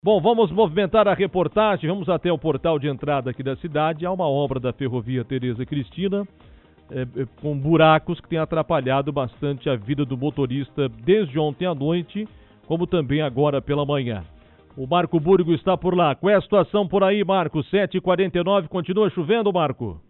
Bom, vamos movimentar a reportagem, vamos até o portal de entrada aqui da cidade. Há uma obra da Ferrovia Tereza Cristina, com buracos que tem atrapalhado bastante a vida do motorista desde ontem à noite, como também agora pela manhã. O Marco Burgo está por lá. Qual é a situação por aí, Marco? 7h49, continua chovendo, Marco?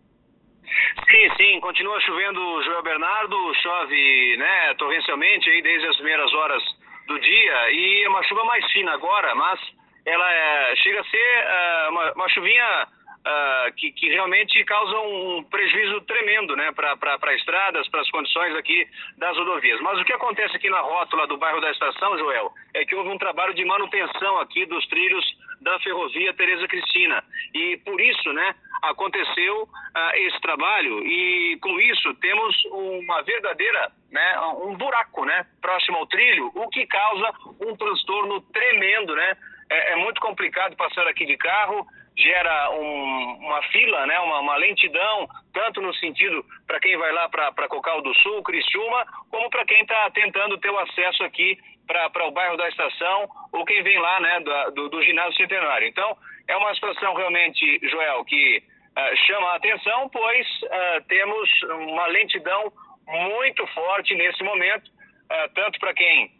Sim, continua chovendo, Joel Bernardo, chove, torrencialmente aí desde as primeiras horas do dia, e uma chuva mais fina agora, mas ela chega a ser uma chuvinha que realmente causa um prejuízo tremendo, para estradas, para as condições aqui das rodovias. Mas o que acontece aqui na rótula do bairro da Estação, Joel, é que houve um trabalho de manutenção aqui dos trilhos da Ferrovia Tereza Cristina, e por isso, aconteceu esse trabalho, e com isso temos uma verdadeira, um buraco, próximo ao trilho, o que causa um transtorno tremendo, É muito complicado passar aqui de carro, gera uma fila, uma lentidão, tanto no sentido para quem vai lá para Cocal do Sul, Criciúma, como para quem está tentando ter o acesso aqui para o bairro da Estação, ou quem vem lá, do Ginásio Centenário. Então, é uma situação realmente, Joel, que chama a atenção, pois temos uma lentidão muito forte nesse momento, tanto para quem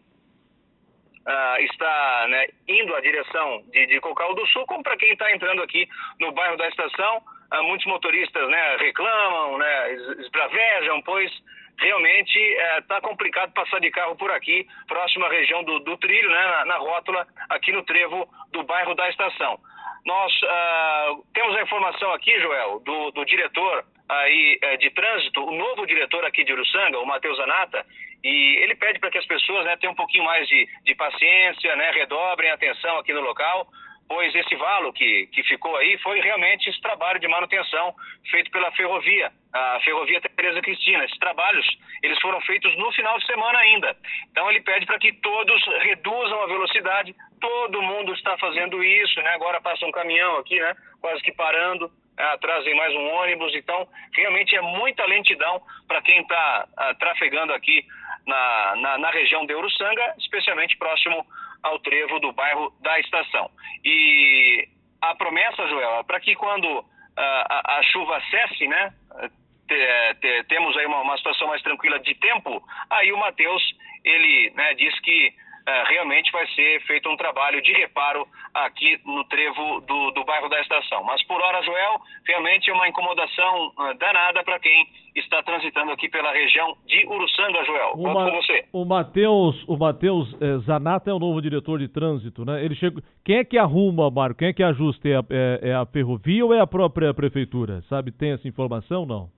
está indo à direção de Cocal do Sul, como para quem está entrando aqui no bairro da Estação. Muitos motoristas reclamam, esbravejam, pois realmente está complicado passar de carro por aqui, próximo à região do trilho, na rótula, aqui no trevo do bairro da Estação. Nós temos a informação aqui, Joel, do diretor aí de trânsito, o novo diretor aqui de Uruçanga, o Matheus Zanata, e ele pede para que as pessoas tenham um pouquinho mais de paciência, redobrem a atenção aqui no local, pois esse valo que ficou aí foi realmente esse trabalho de manutenção feito pela Ferrovia, a Ferrovia Tereza Cristina. Esses trabalhos, eles foram feitos no final de semana ainda. Então ele pede para que todos reduzam a velocidade, todo mundo está fazendo isso, Agora passa um caminhão aqui, quase que parando, atrás vem mais um ônibus, então realmente é muita lentidão para quem está trafegando aqui na região de Uruçanga, especialmente próximo ao trevo do bairro da Estação. E a promessa, Joel, é para que quando a chuva cesse, temos aí uma situação mais tranquila de tempo, aí o Matheus, ele diz que realmente vai ser feito um trabalho de reparo aqui no trevo do bairro da Estação. Mas por hora, Joel, realmente é uma incomodação danada para quem está transitando aqui pela região de Uruçanga, Joel. Volto com você. O Matheus Zanata é o novo diretor de trânsito, Ele chega... Quem é que arruma, Marco? Quem é que ajusta? É a Ferrovia ou é a própria prefeitura? Sabe, tem essa informação, não?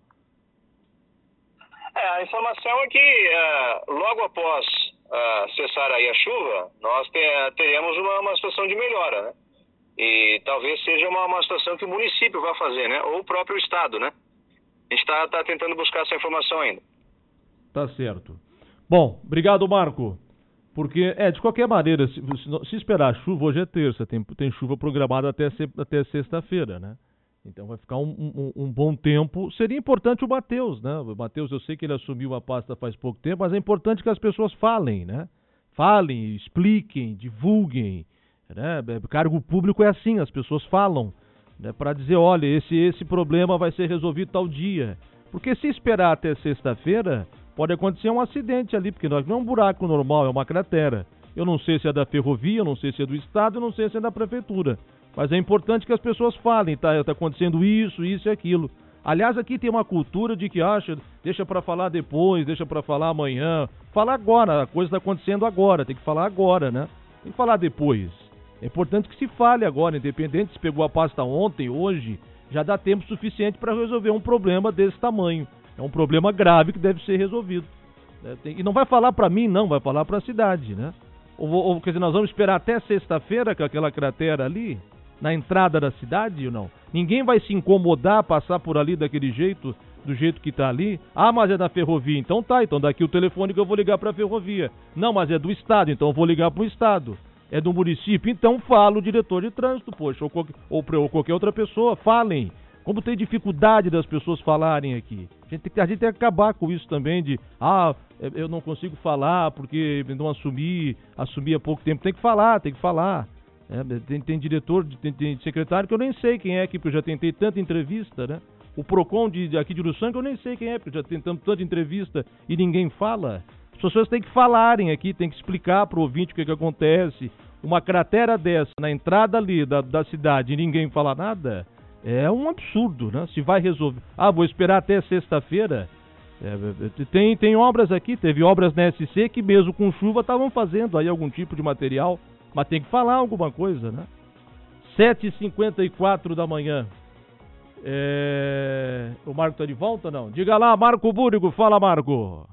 A informação é que logo após cessar aí a chuva, nós teremos uma situação de melhora, E talvez seja uma situação que o município vai fazer, ou o próprio estado, A gente está tentando buscar essa informação ainda. Tá certo. Bom, obrigado, Marco. Porque, de qualquer maneira, se esperar chuva, hoje é terça, tem chuva programada até sexta-feira, Então vai ficar um bom tempo. Seria importante o Matheus, O Matheus, eu sei que ele assumiu a pasta faz pouco tempo, mas é importante que as pessoas falem, Falem, expliquem, divulguem, Cargo público é assim, as pessoas falam, para dizer, olha, esse problema vai ser resolvido tal dia. Porque se esperar até sexta-feira, pode acontecer um acidente ali, porque não é um buraco normal, é uma cratera. Eu não sei se é da Ferrovia, eu não sei se é do Estado, eu não sei se é da Prefeitura. Mas é importante que as pessoas falem, tá acontecendo isso e aquilo. Aliás, aqui tem uma cultura de que deixa para falar depois, deixa para falar amanhã. Fala agora, a coisa está acontecendo agora, tem que falar agora, Tem que falar depois. É importante que se fale agora, independente se pegou a pasta ontem, hoje, já dá tempo suficiente para resolver um problema desse tamanho. É um problema grave que deve ser resolvido. E não vai falar para mim, não, vai falar para a cidade, Ou, quer dizer, nós vamos esperar até sexta-feira com aquela cratera ali, na entrada da cidade ou não? Ninguém vai se incomodar, passar por ali daquele jeito, do jeito que está ali. Ah, mas é da Ferrovia, então tá, então daqui o telefone que eu vou ligar para a Ferrovia. Não, mas é do Estado, então eu vou ligar para o Estado. É do município, então fala o diretor de trânsito, poxa, ou qualquer outra pessoa, falem. Como tem dificuldade das pessoas falarem aqui. A gente tem que acabar com isso também de, eu não consigo falar porque não assumi há pouco tempo. Tem que falar. Tem diretor, tem secretário que eu nem sei quem é aqui, porque eu já tentei tanta entrevista, né? O PROCON aqui de Uruçanga eu nem sei quem é, porque já tentamos tanta entrevista e ninguém fala. As pessoas têm que falarem aqui, têm que explicar para o ouvinte o que acontece. Uma cratera dessa na entrada ali da cidade e ninguém fala nada, é um absurdo, né? Se vai resolver... vou esperar até sexta-feira. Tem obras aqui, teve obras na SC que mesmo com chuva estavam fazendo aí algum tipo de material, mas tem que falar alguma coisa, né? 7h54 da manhã. O Marco tá de volta, não? Diga lá, Marco Búrigo, fala, Marco.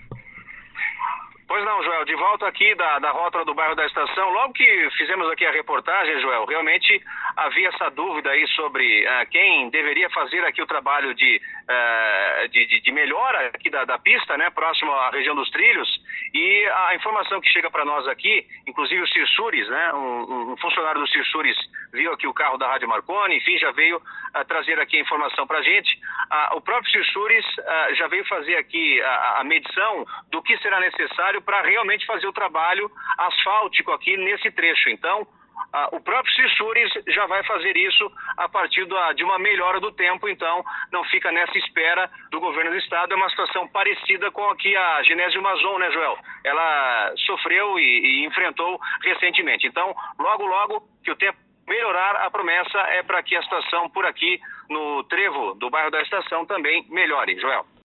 Pois não, Joel, de volta aqui da rótula do bairro da Estação. Logo que fizemos aqui a reportagem, Joel, realmente havia essa dúvida aí sobre quem deveria fazer aqui o trabalho de melhora aqui da pista, né, próximo à região dos trilhos. E a informação que chega para nós aqui, inclusive o Cirsures, né, um funcionário do Cirsures viu aqui o carro da Rádio Marconi, enfim, já veio trazer aqui a informação para a gente. O próprio Cirsures já veio fazer aqui a medição do que será necessário para realmente fazer o trabalho asfáltico aqui nesse trecho. Então, o próprio Cirsures já vai fazer isso a partir de uma melhora do tempo, então não fica nessa espera do governo do estado. É uma situação parecida com aqui a Genésio Mazon, né, Joel? Ela sofreu e enfrentou recentemente. Então, logo que o tempo melhorar, a promessa é para que a situação por aqui no trevo do bairro da Estação também melhore, Joel.